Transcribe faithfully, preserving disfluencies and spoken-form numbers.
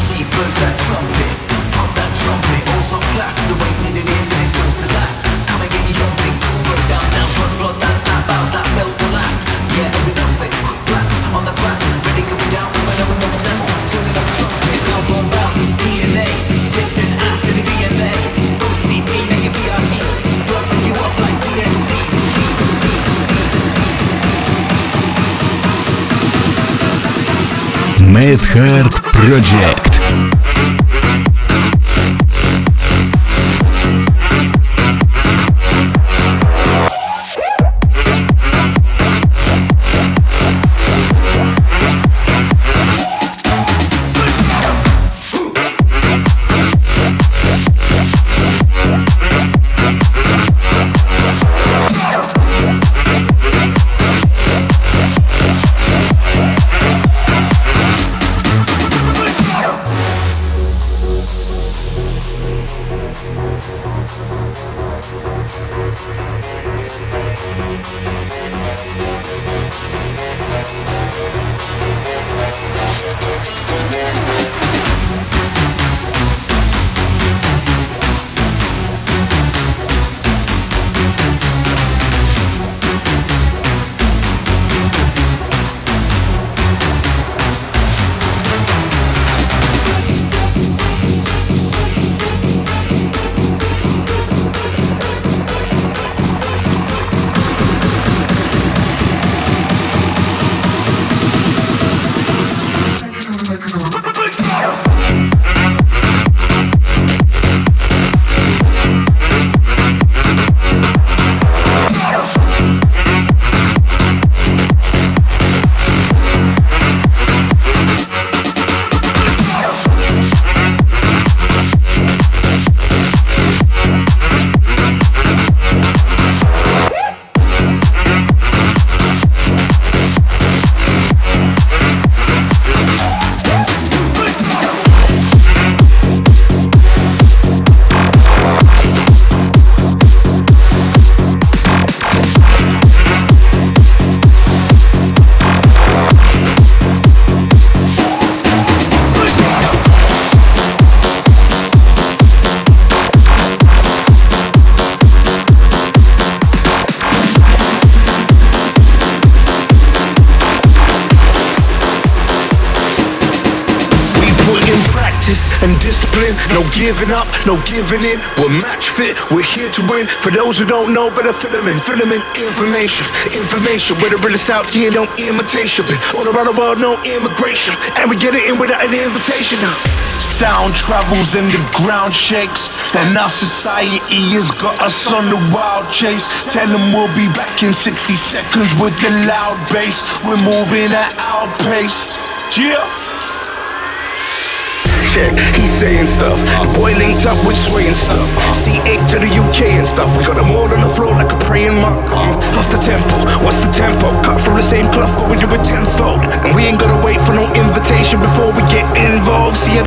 she blows that trumpet, pump that trumpet, all top class, the way that it is and it's built to last. Come and get your jumping, cool goes down, down, first blood, that, that bounce, that belt to last. Yeah, we know it, quick blast, on the blast, ready going down, coming up another level, turning up trumpet, album bounce, D N A, takes an ass to the D N A, O C P, make it V I P, blowing you up like T N T. Mad Heart Project. And discipline, no giving up, no giving in. We're match fit, we're here to win. For those who don't know, better fill them in. Fill them in information, information. We're the realest out here, no imitation. Been all around the world, no immigration. And we get it in without an invitation now. Sound travels and the ground shakes. And our society has got us on the wild chase. Tell them we'll be back in sixty seconds with the loud bass. We're moving at our pace. Yeah. Check, he's saying stuff. Boy linked up with Sway and stuff. C eight to the U K and stuff. We got them all on the floor like a praying monk. Um, off the tempo, what's the tempo? Cut from the same cloth, but we do it tenfold. And we ain't gotta wait for no invitation before we get involved. See,